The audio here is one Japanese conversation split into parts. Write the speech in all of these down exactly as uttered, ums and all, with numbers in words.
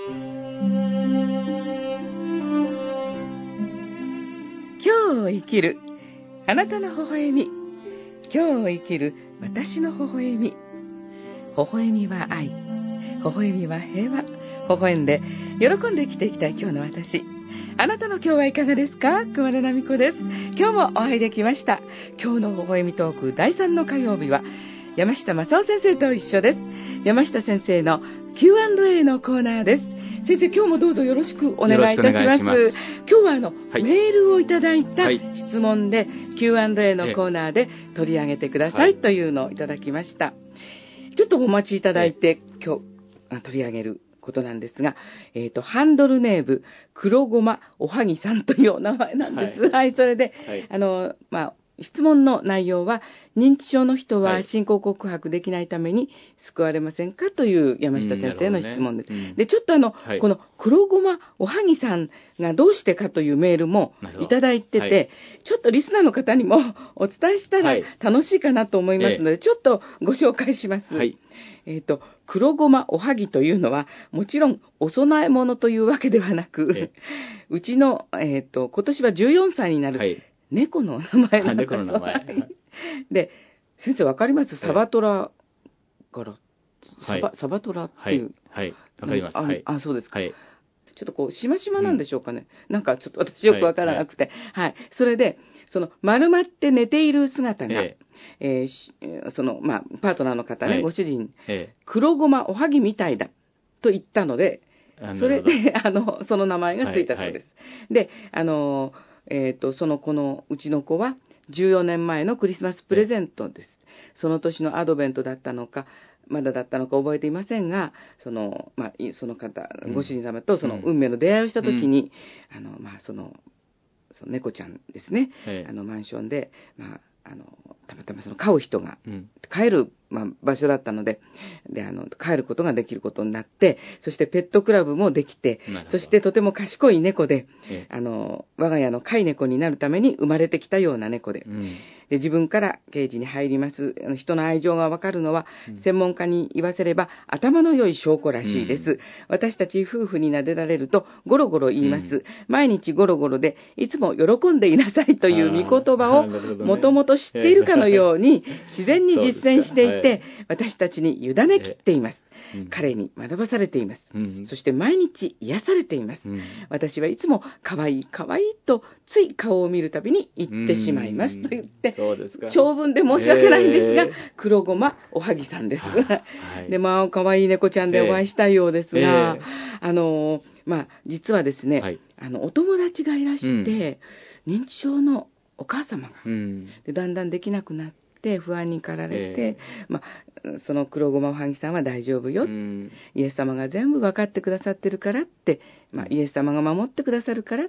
今日を生きるあなたの微笑み、今日を生きる私の微笑み。微笑みは愛、微笑みは平和。微笑んで喜んで生きていきたい今日の私。あなたの今日はいかがですか？熊根奈美子です。今日もお会いできました。今日の微笑みトークだいさんの火曜日は山下正夫先生と一緒です。山下先生の キューアンドエー のコーナーです。先生、今日もどうぞよろしくお願いいたします。今日はあの、はい、メールをいただいた質問で、はい、キューアンドエー のコーナーで取り上げてくださいというのをいただきました。はい、ちょっとお待ちいただいて、今日取り上げることなんですが、えっと、ハンドルネーム、黒ごまおはぎさんというお名前なんです。はい、はい、それで、はい、あの、まあ、質問の内容は、認知症の人は信仰告白できないために救われませんかという山下先生の質問です。うんねうん、で、ちょっとあの、はい、この黒ごまおはぎさんがどうしてかというメールもいただいてて、はい、ちょっとリスナーの方にもお伝えしたら楽しいかなと思いますので、はい、ちょっとご紹介します。はい、えっと、黒ごまおはぎというのは、もちろんお供え物というわけではなく、うちの、えっと、今年はじゅうよんさいになる、はい猫の名前なんだそう。猫の名前。で、先生わかります？サバトラから、サバ、はい、サバトラっていう。 はい。わ、はい、かります。 あ、 はい、 あ、そうですか。 はい。 ちょっとこう、しましまなんでしょうかね。うん、なんかちょっと私よくわからなくて。はい、はいはい。それで、その、丸まって寝ている姿が、ええー、その、まあ、パートナーの方ね、はい、ご主人、えー、黒ごまおはぎみたいだと言ったので、それで、あの、その名前がついたそうです。はいはい、で、あの、えっと、その子のうちの子はじゅうよねんまえのクリスマスプレゼントです。その年のアドベントだったのか、まだだったのか覚えていませんが、その、まあ、その方、ご主人様とその運命の出会いをした時に、うん、あの、まあ、その、その猫ちゃんですね、あの、マンションで、まあ、あの、たまたまその飼う人が帰る、まあ、場所だったので、で、あの、帰ることができることになって、そしてペットクラブもできて、そしてとても賢い猫で、あの、我が家の飼い猫になるために生まれてきたような猫で、うん、で自分からケージに入ります。人の愛情がわかるのは、うん、専門家に言わせれば頭の良い証拠らしいです。うん、私たち夫婦に撫でられるとゴロゴロ言います。うん、毎日ゴロゴロで、いつも喜んでいなさいという御言葉をもともと知っているかのように自然に実践していて、はい、私たちに委ねきっています。うん、彼に学ばされています。うん、そして毎日癒されています。うん、私はいつも可愛い可愛いとつい顔を見るたびに言ってしまいますと言って、そうですか、長文で申し訳ないんですが、えー、黒ごまおはぎさんです。はい、で、まあ可愛い猫ちゃんでお会いしたいようですが、えー、あのまあ実はですね、はい、あのお友達がいらして、うん、認知症のお母様が、うん、でだんだんできなくなって。不安に駆られて、えーまあ、その黒ごまおはぎさんは大丈夫よ、うん、イエス様が全部分かってくださってるからって、まあ、イエス様が守ってくださるからって、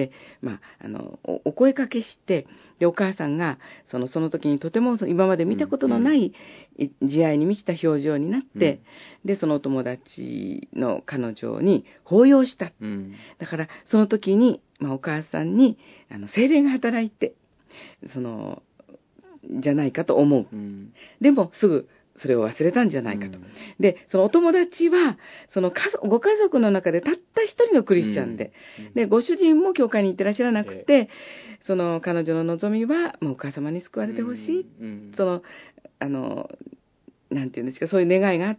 まあ、あの お, お声かけして、でお母さんがそのその時にとても今まで見たことのない慈愛に満ちた表情になって、うん、でそのお友達の彼女に抱擁した、うん、だからその時に、まあ、お母さんにあの精霊が働いてそのじゃないかと思う、うん、でもすぐそれを忘れたんじゃないかと、うん、でそのお友達はその家族ご家族の中でたった一人のクリスチャンで、うん、でご主人も教会に行ってらっしゃらなくて、えー、その彼女の望みはもうお母様に救われてほしい、うん、そのあのなんていうんですか、そういう願いがあって、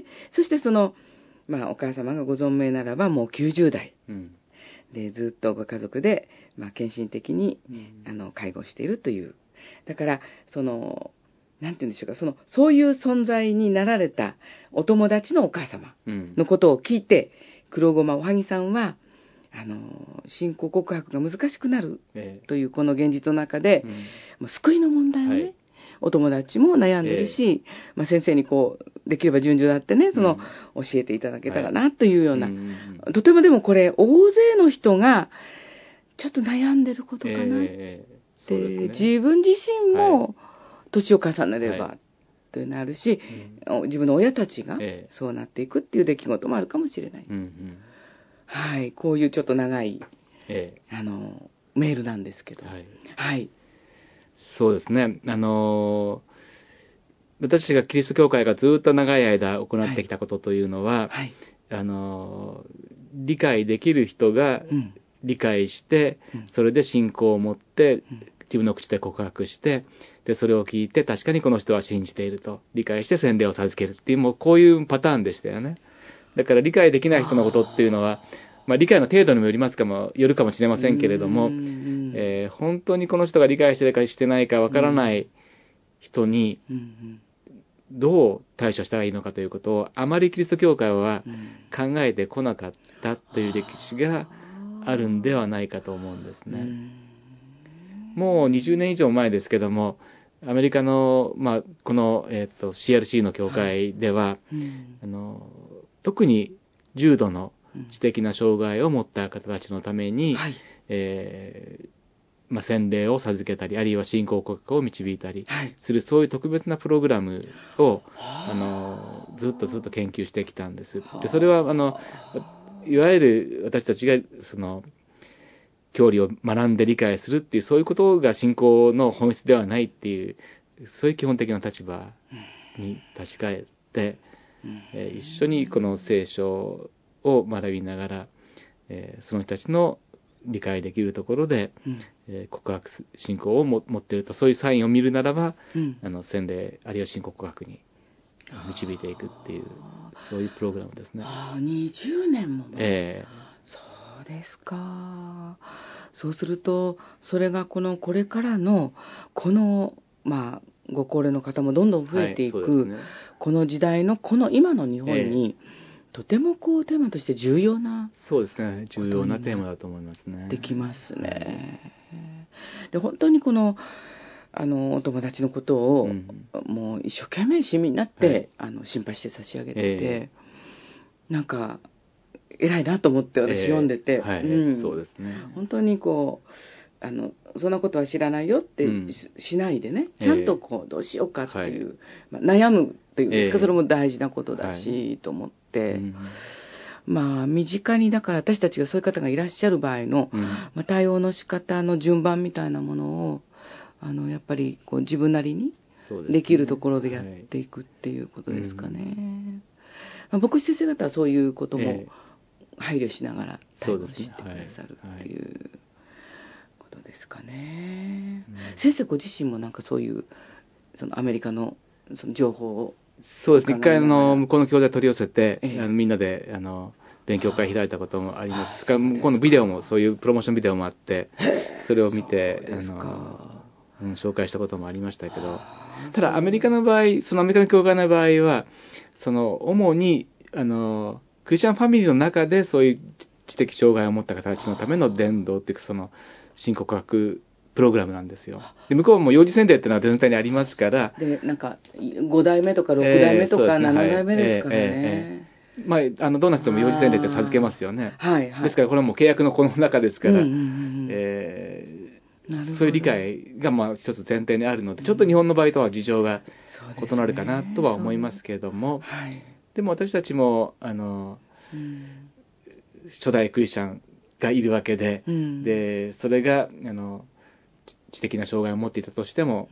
そしてその、まあ、お母様がご存命ならばもうきゅうじゅう代、うん、でずっとご家族で、まあ、献身的に、うん、あの介護しているという。だから、その、なんて言うんでしょうか、その、そういう存在になられたお友達のお母様のことを聞いて、うん、黒ごまおはぎさんは、あの、信仰告白が難しくなるというこの現実の中で、ええ、もう救いの問題をね、はい、お友達も悩んでるし、ええ、まあ、先生にこう、できれば順序だってね、その、うん、教えていただけたらなというような、はい、とてもでもこれ、大勢の人が、ちょっと悩んでることかな、ええでね、自分自身も年を重ねれば、はい、というのあるし、うん、自分の親たちがそうなっていくっていう出来事もあるかもしれない、ええ、うんうん、はい、こういうちょっと長い、ええ、あのメールなんですけど、はい、はい、 そうですね、あの私がキリスト教会がずっと長い間行ってきたことというのは、はいはい、 あの理解できる人が理解して、うん、それで信仰を持って、うん、自分の口で告白して、でそれを聞いて確かにこの人は信じていると理解して洗礼を授けるっていう、もうこういうパターンでしたよね。だから理解できない人のことっていうのは、まあ、理解の程度にもよりますかもよるかもしれませんけれども、えー、本当にこの人が理解しているかしてないかわからない人にどう対処したらいいのかということをあまりキリスト教会は考えてこなかったという歴史があるんではないかと思うんですね。もうにじゅうねん以上前ですけども、アメリカの、まあ、この、えーと、シーアールシー の教会では、はいうん、あの特に重度の知的な障害を持った方たちのために、はいえーまあ、洗礼を授けたり、あるいは信仰告白を導いたりする、はい、そういう特別なプログラムをあのずっとずっと研究してきたんです。でそれはあのいわゆる私たちがその教理を学んで理解するっていう、そういうことが信仰の本質ではないっていう、そういう基本的な立場に立ち返って、えー、一緒にこの聖書を学びながら、えー、その人たちの理解できるところで、うんえー、告白信仰をも持っていると、そういうサインを見るならば、うん、あの洗礼あるいは信仰告白に導いていくっていう、そういうプログラムですね。 ああ、にじゅうねんも前、 えー、 そうですか。そうするとそれがこのこれからのこのまあご高齢の方もどんどん増えていく、はいね、この時代のこの今の日本に、えーとてもこうテーマとして重要なそうですね重要なテーマだと思いますね。 できますね。で本当にこのあのお友達のことを、うん、もう一生懸命親身になって、はい、あの心配して差し上げてて、えー、なんか偉いなと思って私読んでて、 えーはいうん、 そうですね。 本当にこうあのそんなことは知らないよって し,、うん、しないでね、ちゃんとこうどうしようかっていう、えーまあ、悩むっていうんですか、えー、それも大事なことだし、はい、と思って、うん、まあ身近にだから私たちがそういう方がいらっしゃる場合の、うんまあ、対応の仕方の順番みたいなものをあのやっぱりこう自分なりにできるところでやっていくっていうことですかね。はいうんまあ、牧師先生方はそういうことも配慮しながら対応してくださるっていうことですかね。うん、先生ご自身もなんかそういうそのアメリカのその情報をそうですね一回あの向こうの教材取り寄せて、ええ、あのみんなであの勉強会開いたこともありますし、向こうのビデオもそういうプロモーションビデオもあってそれを見てあの、うん、紹介したこともありましたけど、ただアメリカの場合そのアメリカの教会の場合はその主にあのクリスチャンファミリーの中でそういう知的障害を持った方たちのための伝道っていうかその信仰告白プログラムなんですよ。で向こうも幼児洗礼っていうのは全体にありますから、 でなんかご代目とかろく代目とか、えーね、なな代目ですからね、はいえーえーまあ、あのどうなっても幼児洗礼って授けますよね、 はいはい、 ですからこれはもう契約のこの中ですから、うんうんうんえー、そういう理解がまあ一つ前提にあるので、ちょっと日本の場合とは事情が異なるかなとは思いますけれども、はい、でも私たちもあの、うん、初代クリスチャンがいるわけで、うん、でそれがあの知的な障害を持っていたとしても、うん、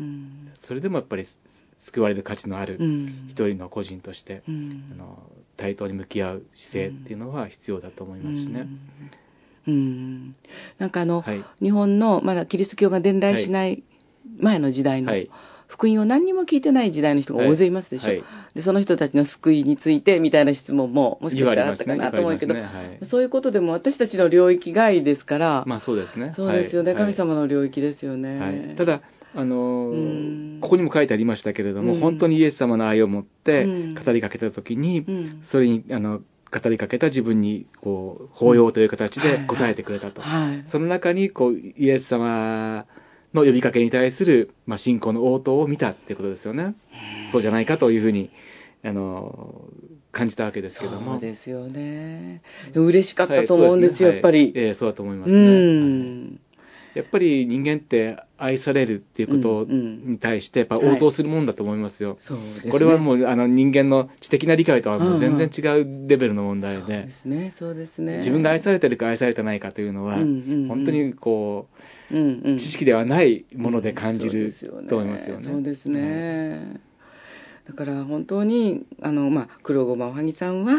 それでもやっぱり救われる価値のある一人の個人として、うん、あの対等に向き合う姿勢っていうのは必要だと思いますしね。 うんうん、なんかあの、はい、日本のまだキリスト教が伝来しない前の時代の、はい福音を何にも聞いてない時代の人が大勢いますでしょ、はいはい、でその人たちの救いについてみたいな質問ももしかしたらあったかなと思うけど、ねねはい、そういうことでも私たちの領域外ですから、 まあそうですね、 そうですよね、はい、神様の領域ですよね、 はい、ただあのー、ここにも書いてありましたけれども、うん、本当にイエス様の愛を持って語りかけたときに、うん、それにあの語りかけた自分にこう抱擁という形で答えてくれたと、はいはい、その中にこうイエス様の呼びかけに対する、まあ、信仰の応答を見たっていうことですよね。そうじゃないかというふうにあの感じたわけですけども。 そうですよね。嬉しかったと思うんですよ、はい、やっぱり、 はいえー、そうだと思いますね。うんやっぱり人間って愛されるっていうことに対してやっぱ応答するもんだと思いますよ。はいそうですね、これはもうあの人間の知的な理解とはもう全然違うレベルの問題で、そうですね、そうですね。 自分が愛されてるか愛されてないかというのは、うんうんうん、本当にこう、うんうん、知識ではないもので感じる、うん、と思いますよね。 そうですね。だから本当にあの、まあ、黒ごまおはぎさんは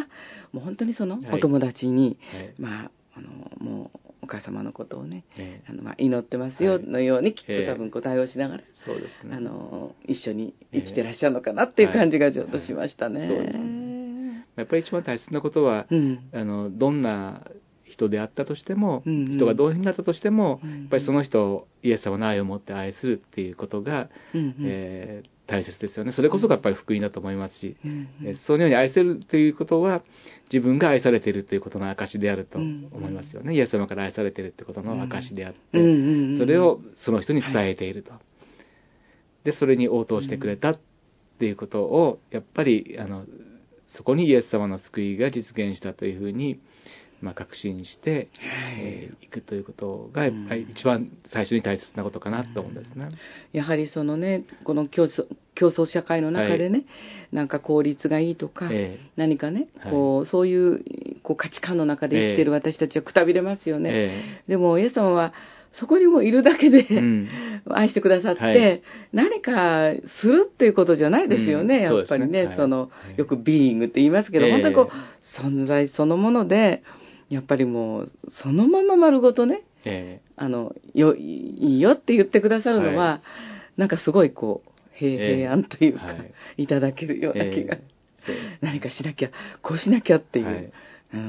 もう本当にそのお友達に、 はい、 まあ、あのもうお母様のことをね、 えーあのまあ祈ってますよのように、きっと多分こう対応しながら、 えー、そうですね、 あの一緒に生きてらっしゃるのかなっていう感じがちょっとしましたね。 はいはい、そうですね。やっぱり一番大切なことは、うん、あのどんな人であったとしても、うんうん、人がどういうふうになったとしても、うんうん、やっぱりその人をイエス様の愛を持って愛するっていうことが、うんうん、えー、大切ですよね。それこそがやっぱり福音だと思いますし、うんうん、そのように愛せるということは自分が愛されているということの証であると思いますよね、うんうん、イエス様から愛されているということの証であって、うんうんうん、それをその人に伝えていると、はい、でそれに応答してくれたっていうことをやっぱりあのそこにイエス様の救いが実現したというふうに、まあ、確信して、はい、えー、いくということがやっぱり一番最初に大切なことかなと思うんですね、うん、 やはりそのねこの競争、競争社会の中でね、はい、なんか効率がいいとか、えー、何かねこう、はい、そういうこう価値観の中で生きている私たちはくたびれますよね、えー、でもイエス様はそこにもいるだけで、うん、愛してくださって、はい、何かするっていうことじゃないですよね、うん、やっぱりね、そ、ね、その、はい、よくビーイングって言いますけど、えー、本当にこう存在そのものでやっぱりもうそのまま丸ごとね、えー、あのよいいよって言ってくださるのは、はい、なんかすごいこう平平安というか、えーはい、いただけるような気が、えー、そうですね、何かしなきゃこうしなきゃっていう、はい、うん、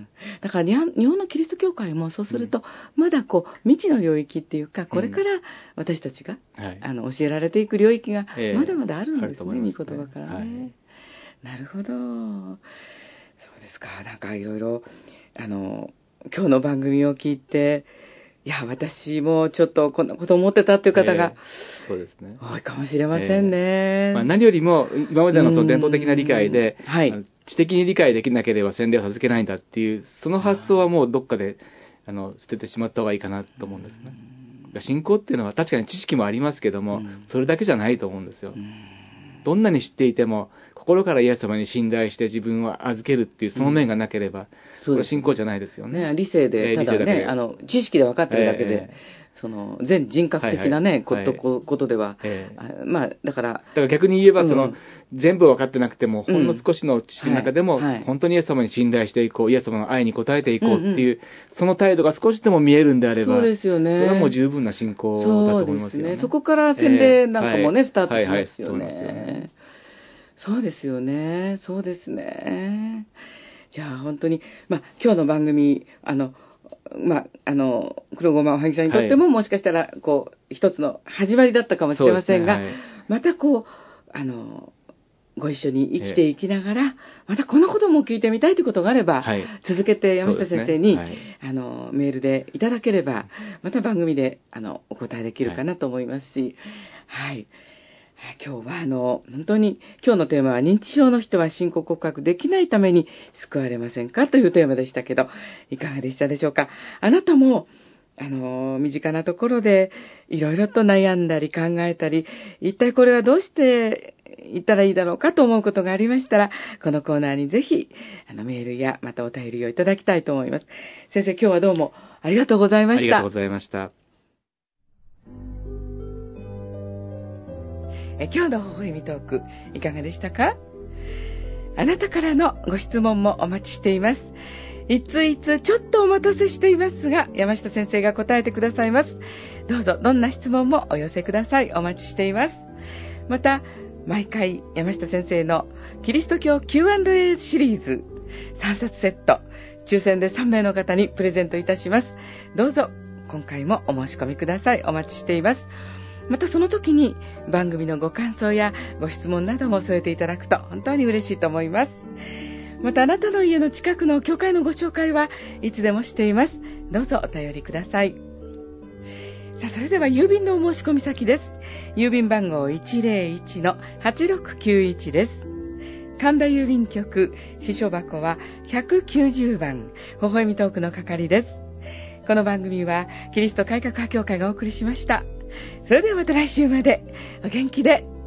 だから日本のキリスト教会もそうすると、うん、まだこう未知の領域っていうかこれから私たちが、うん、はい、あの教えられていく領域がまだまだあるんですね、えー、御言葉からね、はい、なるほど、そうですか。なんかいろいろあの今日の番組を聞いて、いや私もちょっとこんなこと思ってたっていう方が、 えー、そうですね、 多いかもしれませんね、えーまあ、 何よりも今までのその伝統的な理解で、はい、知的に理解できなければ洗礼を授けないんだっていうその発想はもうどっかであの捨ててしまった方がいいかなと思うんですね。信仰っていうのは確かに知識もありますけども、それだけじゃないと思うんですよ。どんなに知っていても心からイエス様に信頼して自分を預けるっていうその面がなければ、うん、これは信仰じゃないですよね。 ね、理性でただね、あの知識で分かってるだけで、えー、その全人格的なね、はいはい、こと、はい、ことでは、えー、まあだからだから逆に言えばその、うん、全部分かってなくても、ほんの少しの知識の中でも、うんはいはい、本当にイエス様に信頼していこう、イエス様の愛に応えていこうっていう、うんうん、その態度が少しでも見えるんであれば、 そうですよね、 それはもう十分な信仰だと思いますよね。 そうですね。そこから洗礼なんかもね、えー、スタートしますよね。はいはいはい、そうですよね。そうですね。じゃあ本当に、まあ今日の番組、あの、まあ、あの、黒ごまおはぎさんにとっても、はい、もしかしたら、こう、一つの始まりだったかもしれませんが、ねはい、またこう、あの、ご一緒に生きていきながら、またこんなことも聞いてみたいということがあれば、はい、続けて山下先生に、ねはい、あのメールでいただければ、また番組であのお答えできるかなと思いますし、はい、はい今日はあの本当に今日のテーマは認知症の人は信仰告白できないために救われませんかというテーマでしたけど、いかがでしたでしょうか。あなたもあの身近なところでいろいろと悩んだり考えたり、一体これはどうして言ったらいいだろうかと思うことがありましたら、このコーナーにぜひあのメールやまたお便りをいただきたいと思います。先生、今日はどうもありがとうございました。 ありがとうございました。 え今日の微笑みトークいかがでしたか。あなたからのご質問もお待ちしています。いついつちょっとお待たせしていますが、山下先生が答えてくださいます。どうぞどんな質問もお寄せください。お待ちしています。また毎回山下先生のキリスト教 キューアンドエー シリーズさんさつセット抽選でさんめいの方にプレゼントいたします。どうぞ今回もお申し込みください。お待ちしています。またその時に番組のご感想やご質問なども添えていただくと本当に嬉しいと思います。またあなたの家の近くの教会のご紹介はいつでもしています。どうぞお便りください。さあそれでは郵便のお申し込み先です。郵便番号 いちぜろいち のはちろくきゅういち です。神田郵便局支所箱はひゃくきゅうじゅうばん、微笑みトークの係です。この番組はキリスト改革派協会がお送りしました。それではまた来週までお元気で。